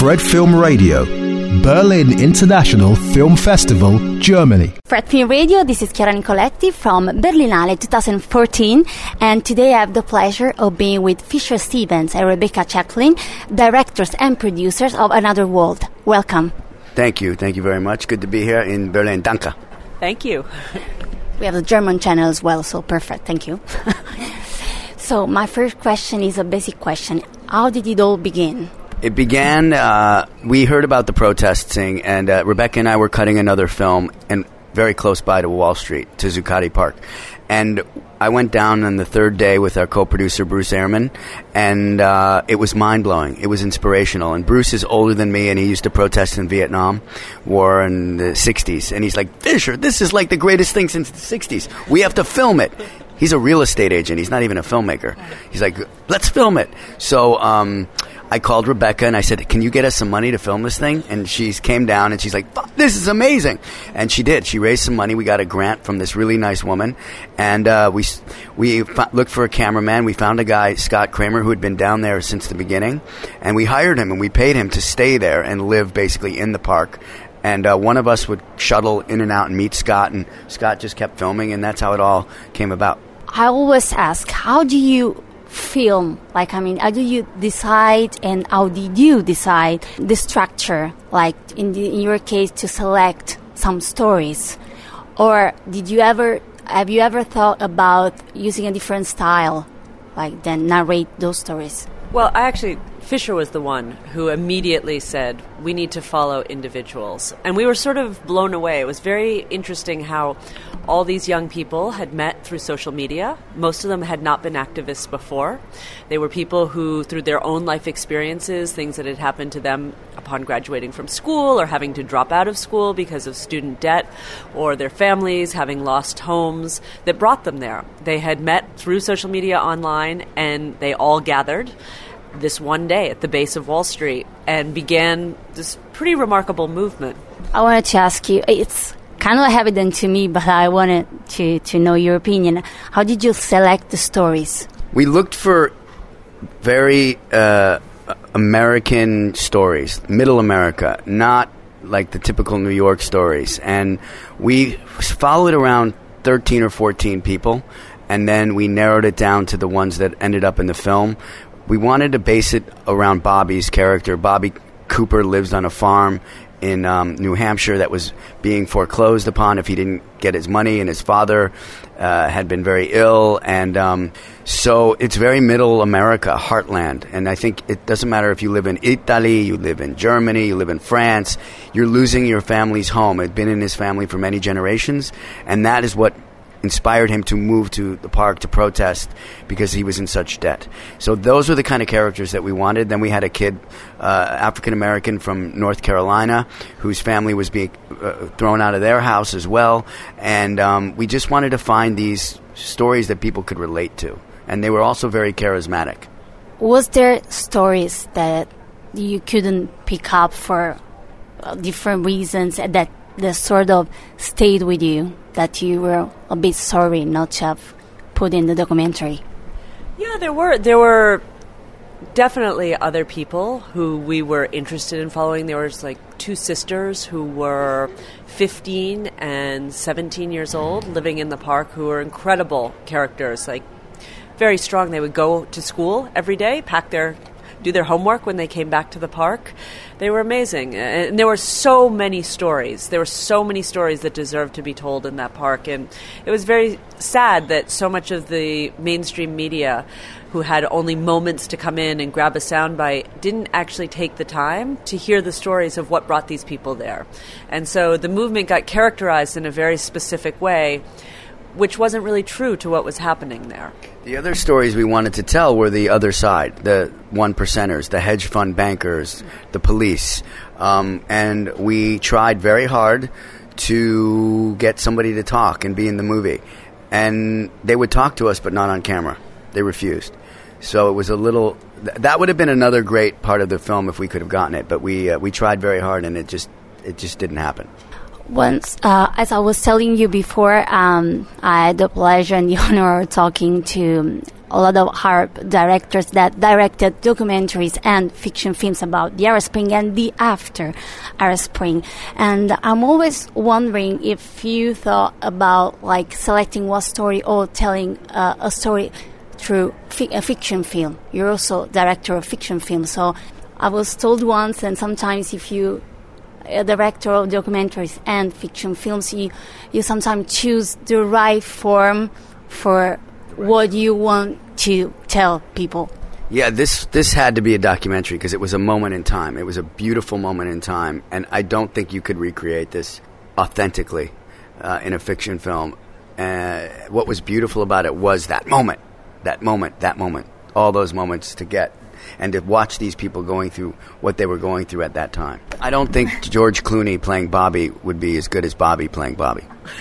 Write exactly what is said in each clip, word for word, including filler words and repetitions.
Fred Film Radio, Berlin International Film Festival, Germany. Fred Film Radio, this is Chiara Nicoletti from Berlinale twenty fourteen, and today I have the pleasure of being with Fisher Stevens and Rebecca Chaplin, directors and producers of Another World. Welcome. Thank you. Thank you very much. Good to be here in Berlin. Danke. Thank you. We have the German channel as well, so perfect. Thank you. So my first question is a basic question. How did it all begin? It began, uh, we heard about the protesting, and uh, Rebecca and I were cutting another film and very close by to Wall Street, to Zuccotti Park. And I went down on the third day with our co-producer, Bruce Ehrman, and uh, it was mind-blowing. It was inspirational. And Bruce is older than me, and he used to protest in Vietnam War in the sixties. And he's like, Fisher, this is like the greatest thing since the sixties. We have to film it. He's a real estate agent. He's not even a filmmaker. He's like, let's film it. So um, I called Rebecca and I said, can you get us some money to film this thing? And she came down and she's like, fuck, this is amazing. And she did. She raised some money. We got a grant from this really nice woman. And uh, we we f- looked for a cameraman. We found a guy, Scott Kramer, who had been down there since the beginning. And we hired him and we paid him to stay there and live basically in the park. And uh, one of us would shuttle in and out and meet Scott. And Scott just kept filming, and that's how it all came about. I always ask, how do you film? Like, I mean, how do you decide, and how did you decide the structure? Like, in, the, in your case, to select some stories, or did you ever have you ever thought about using a different style, like then narrate those stories? Well, I actually, Fisher was the one who immediately said, we need to follow individuals. And we were sort of blown away. It was very interesting how all these young people had met through social media. Most of them had not been activists before. They were people who, through their own life experiences, things that had happened to them upon graduating from school or having to drop out of school because of student debt, or their families having lost homes, that brought them there. They had met through social media online, and they all gathered this one day at the base of Wall Street and began this pretty remarkable movement. I wanted to ask you, it's kind of evident to me, but I wanted to, to know your opinion. How did you select the stories? We looked for very uh, American stories, middle America, not like the typical New York stories. And we followed around thirteen or fourteen people, and then we narrowed it down to the ones that ended up in the film. We wanted to base it around Bobby's character. Bobby Cooper lives on a farm in um, New Hampshire that was being foreclosed upon if he didn't get his money, and his father uh, had been very ill. And um, so it's very middle America, heartland. And I think it doesn't matter if you live in Italy, you live in Germany, you live in France, you're losing your family's home. It had been in his family for many generations, and that is what inspired him to move to the park to protest because he was in such debt. So those were the kind of characters that we wanted. Then we had a kid, uh, African-American from North Carolina, whose family was being uh, thrown out of their house as well. And um, we just wanted to find these stories that people could relate to. And they were also very charismatic. Was there stories that you couldn't pick up for uh, different reasons that, that sort of stayed with you, that you were a bit sorry not to have put in the documentary? Yeah, there were there were definitely other people who we were interested in following. There was like two sisters who were fifteen and seventeen years old living in the park, who were incredible characters, like very strong. They would go to school every day, pack their do their homework when they came back to the park. They were amazing. And there were so many stories. There were so many stories that deserved to be told in that park. And it was very sad that so much of the mainstream media, who had only moments to come in and grab a soundbite, didn't actually take the time to hear the stories of what brought these people there. And so the movement got characterized in a very specific way, which wasn't really true to what was happening there. The other stories we wanted to tell were the other side, the one percenters, the hedge fund bankers, the police. Um, and we tried very hard to get somebody to talk and be in the movie. And they would talk to us, but not on camera. They refused. So it was a little... Th- that would have been another great part of the film if we could have gotten it. But we uh, we tried very hard, and it just it just didn't happen. Once, uh, as I was telling you before, um, I had the pleasure and the honor of talking to a lot of Arab directors that directed documentaries and fiction films about the Arab Spring and the after Arab Spring. And I'm always wondering if you thought about like selecting one story or telling uh, a story through fi- a fiction film. You're also director of fiction films, so I was told once, and sometimes if you a director of documentaries and fiction films, you, you sometimes choose the right form for what you want to tell people. Yeah, this this had to be a documentary because it was a moment in time. It was a beautiful moment in time, and I don't think you could recreate this authentically uh, in a fiction film. Uh, what was beautiful about it was that moment, that moment, that moment, all those moments to get. And to watch these people going through what they were going through at that time. I don't think George Clooney playing Bobby would be as good as Bobby playing Bobby.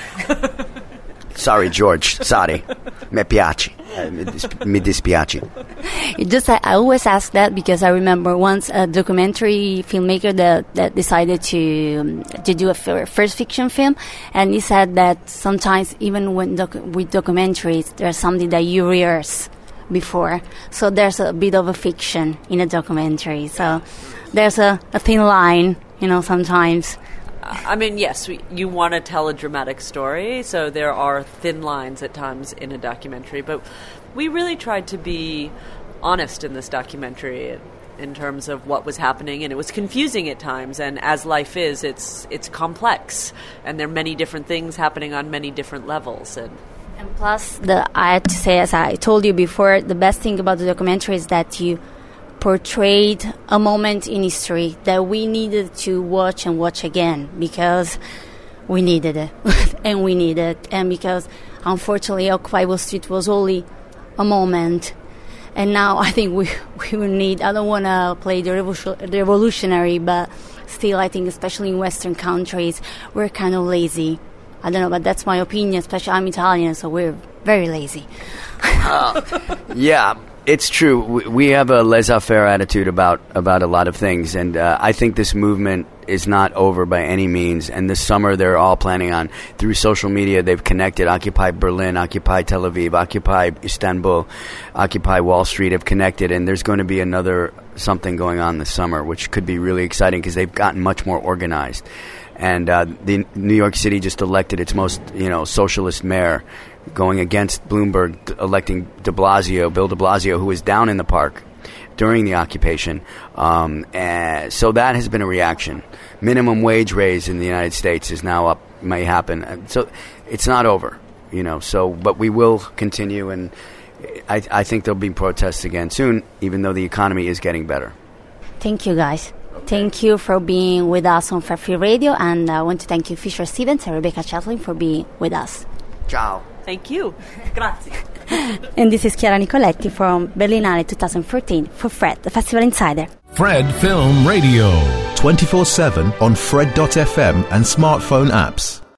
Sorry, George. Sorry. Me piace. Uh, mi, dis- mi dispiace. It just, I, I always ask that because I remember once a documentary filmmaker that, that decided to um, to do a f- first fiction film, and he said that sometimes even when doc- with documentaries, there's something that you rehearse before, so there's a bit of a fiction in a documentary, so there's a, a thin line, you know, sometimes. I mean, yes, we, you want to tell a dramatic story, so there are thin lines at times in a documentary, but we really tried to be honest in this documentary in terms of what was happening, and it was confusing at times, and as life is, it's it's complex, and there are many different things happening on many different levels, and And plus, the, I have to say, as I told you before, the best thing about the documentary is that you portrayed a moment in history that we needed to watch and watch again because we needed it, and we need it, and because, unfortunately, Occupy Wall Street was only a moment, and now I think we we will need, I don't want to play the, revolution, the revolutionary, but still, I think, especially in Western countries, we're kind of lazy. I don't know, but that's my opinion, especially I'm Italian, so we're very lazy. uh, yeah, it's true. We, we have a laissez-faire attitude about, about a lot of things, and uh, I think this movement is not over by any means. And this summer, they're all planning on, through social media, they've connected Occupy Berlin, Occupy Tel Aviv, Occupy Istanbul, Occupy Wall Street have connected, and there's going to be another something going on this summer, which could be really exciting because they've gotten much more organized. And uh, the New York City just elected its most, you know, socialist mayor, going against Bloomberg, d- electing de Blasio, Bill de Blasio, who was down in the park during the occupation. Um, and so that has been a reaction. Minimum wage raise in the United States is now up, may happen. So it's not over, you know. So, but we will continue, and I, I think there'll be protests again soon, even though the economy is getting better. Thank you, guys. Thank you for being with us on Fairfield Radio, and I want to thank you, Fisher Stevens and Rebecca Chatlin, for being with us. Ciao. thank you. Grazie. And this is Chiara Nicoletti from Berlinale twenty fourteen for Fred, the Festival Insider. Fred Film Radio. twenty-four seven on Fred dot f m and smartphone apps.